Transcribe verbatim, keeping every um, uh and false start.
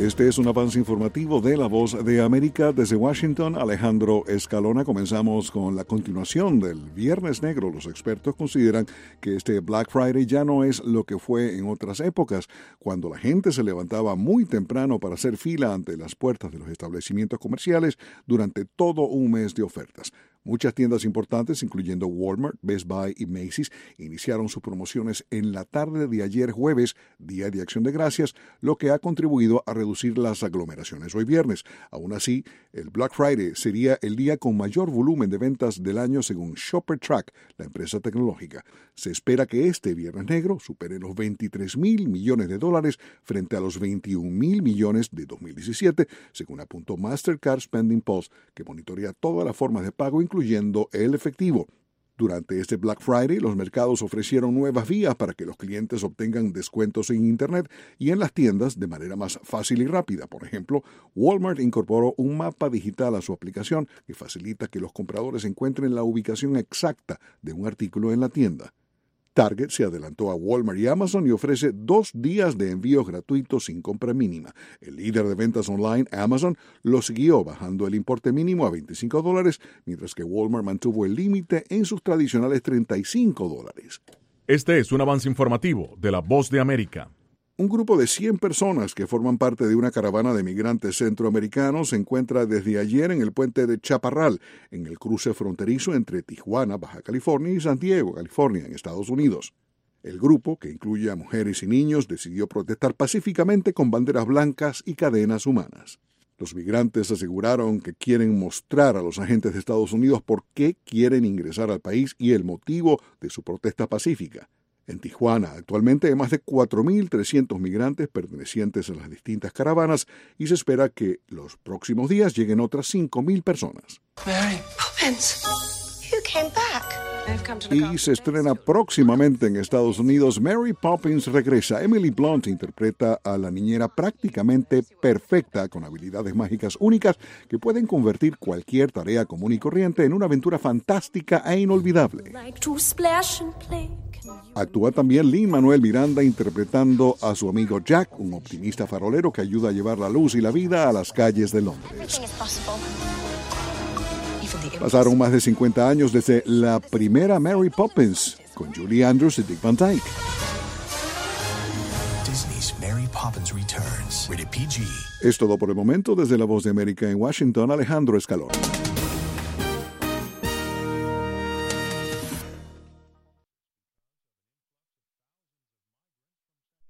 Este es un avance informativo de La Voz de América. Desde Washington, Alejandro Escalona. Comenzamos con la continuación del Viernes Negro. Los expertos consideran que este Black Friday ya no es lo que fue en otras épocas, cuando la gente se levantaba muy temprano para hacer fila ante las puertas de los establecimientos comerciales durante todo un mes de ofertas. Muchas tiendas importantes, incluyendo Walmart, Best Buy y Macy's, iniciaron sus promociones en la tarde de ayer jueves, Día de Acción de Gracias, lo que ha contribuido a reducir las aglomeraciones hoy viernes. Aún así, el Black Friday sería el día con mayor volumen de ventas del año según ShopperTrack, la empresa tecnológica. Se espera que este Viernes Negro supere los veintitrés mil millones de dólares frente a los veintiún mil millones de dos mil diecisiete, según apuntó Mastercard Spending Pulse, que monitorea todas las formas de pago, incluyendo el efectivo. Durante este Black Friday, los mercados ofrecieron nuevas vías para que los clientes obtengan descuentos en Internet y en las tiendas de manera más fácil y rápida. Por ejemplo, Walmart incorporó un mapa digital a su aplicación que facilita que los compradores encuentren la ubicación exacta de un artículo en la tienda. Target se adelantó a Walmart y Amazon y ofrece dos días de envíos gratuitos sin compra mínima. El líder de ventas online, Amazon, lo siguió bajando el importe mínimo a veinticinco dólares, mientras que Walmart mantuvo el límite en sus tradicionales treinta y cinco dólares. Este es un avance informativo de La Voz de América. Un grupo de cien personas que forman parte de una caravana de migrantes centroamericanos se encuentra desde ayer en el puente de Chaparral, en el cruce fronterizo entre Tijuana, Baja California, y San Diego, California, en Estados Unidos. El grupo, que incluye a mujeres y niños, decidió protestar pacíficamente con banderas blancas y cadenas humanas. Los migrantes aseguraron que quieren mostrar a los agentes de Estados Unidos por qué quieren ingresar al país y el motivo de su protesta pacífica. En Tijuana, actualmente hay más de cuatro mil trescientos migrantes pertenecientes a las distintas caravanas y se espera que los próximos días lleguen otras cinco mil personas. Mary Poppins, you came back. Y se estrena próximamente en Estados Unidos Mary Poppins Regresa. Emily Blunt interpreta a la niñera prácticamente perfecta con habilidades mágicas únicas que pueden convertir cualquier tarea común y corriente en una aventura fantástica e inolvidable. Actúa también Lin-Manuel Miranda interpretando a su amigo Jack, un optimista farolero que ayuda a llevar la luz y la vida a las calles de Londres. Pasaron más de cincuenta años desde la primera Mary Poppins, con Julie Andrews y Dick Van Dyke. Disney's Mary Poppins Returns, rated P G. Es todo por el momento. Desde La Voz de América en Washington, Alejandro Escalona.